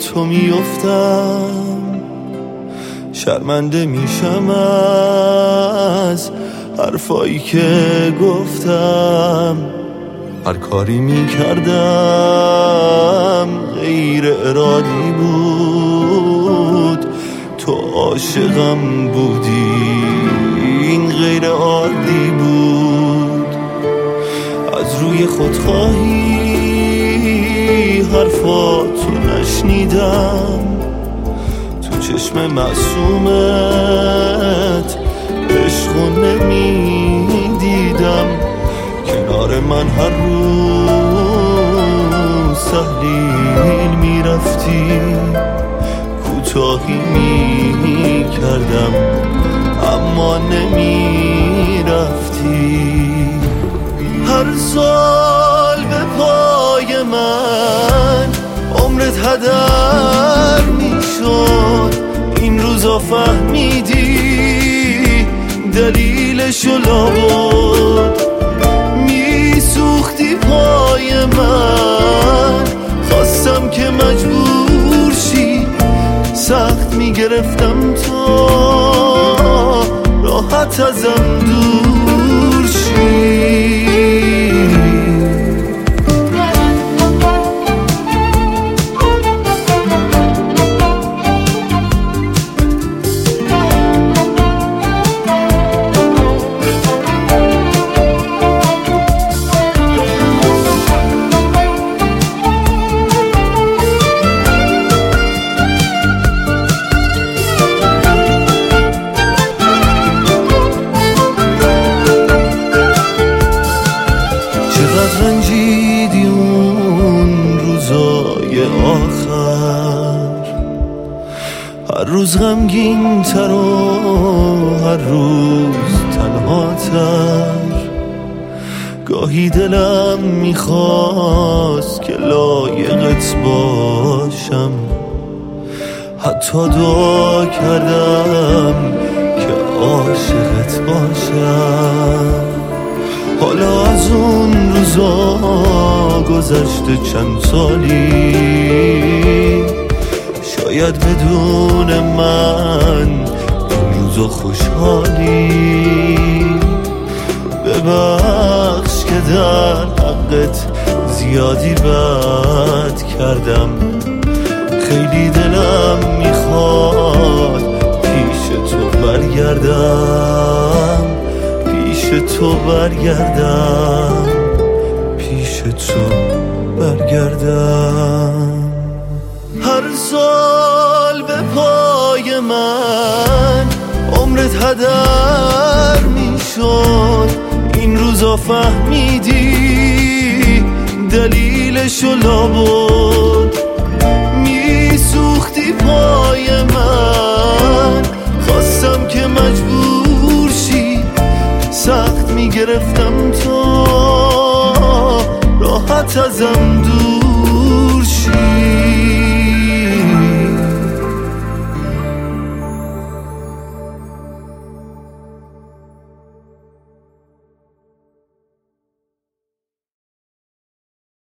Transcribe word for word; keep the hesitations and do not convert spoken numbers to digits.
تو میافتم، شرمنده میشم از حرفایی که گفتم. هر کاری میکردم غیر ارادی بود، تو عاشقم بودی، این غیر عادی بود. از روی خودخواهی حرفاتو نشنیدم، تو چشم معصومت عشقو نمیدیدم. کنار من هر روز تحلیل میرفتی، کوتاهی میکردم اما نمیرفتی. هر سال به پای من عمرت هدر میشد، این روزا فهمیدی دلیلشو لابد. میسوختی پای من، خواستم که مجبور شی، سخت میگرفتم تا راحت ازم دور شی. رنجیدی اون روزای آخر، هر روز غمگین تر و هر روز تنها تر. گاهی دلم میخواست که لایقت باشم، حتی دعا کردم که عاشقت باشم. حالا از اون روزا گذشته چند سالی، شاید بدون من این روزا خوشحالی. ببخش که در حقت زیادی بد کردم، خیلی دلم میخواد پیش تو برگردم، پیش تو برگردم، پیش تو برگردم. هر سال به پای من عمرت هدر میشد، این روزا فهمیدی دلیلشو لابد. میسوختی پای من، خواستم که مجبور شی، سخت میگرفتم تا راحت ازم